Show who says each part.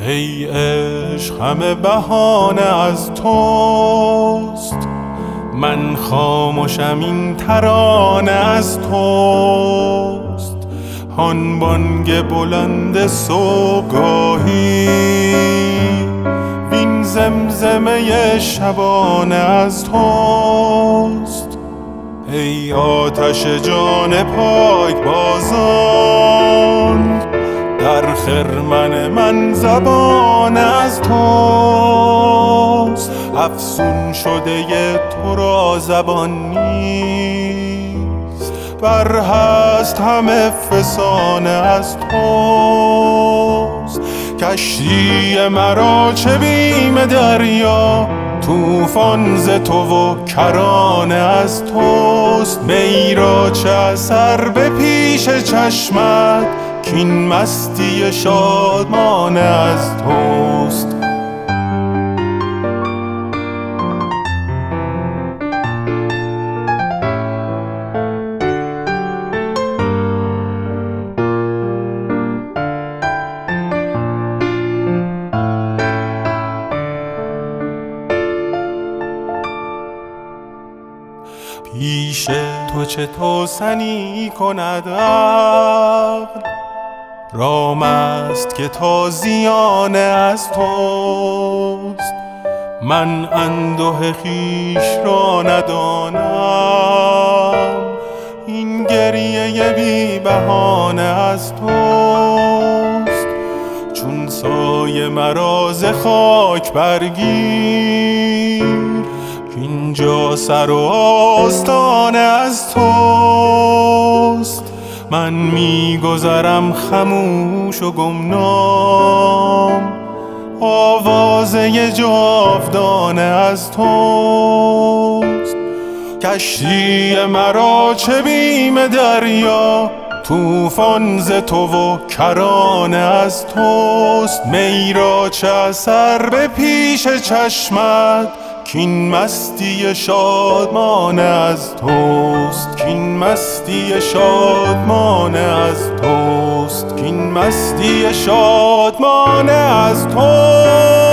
Speaker 1: ای عشق همه بهانه از توست، من خاموشم این ترانه از توست. آن بانگ بلند صبحگاهی وین زمزمه شبانه از توست. ای آتش جان پاک بازان، در خرمن من زبان از توست. افسون شده تو را زبان نیست، بر هست همه فسانه از توست. کشتی مرا چه بیم دریا، طوفان ز تو و کرانه از توست. می را چه اثر به پیش چشمت، کین مستی شادمانه از توست. پیش تو چه توسنی کند عقل، رام است که تازیانه از توست. من انده خویش را ندانم، این گریه بی بهانه از توست. چون سایه مرا ز خاک برگیر، اینجا سر و آستانه از توست. من میگذرم خموش و گمنام، آوازه جاودانه از توست. کشتی مرا چه بیم دریا، طوفان ز تو و کرانه از توست. می را چه اثر به پیش چشمت، کین مستی شادمانه از توست. کین مستی شادمانه از توست. کین مستی شادمانه از توست.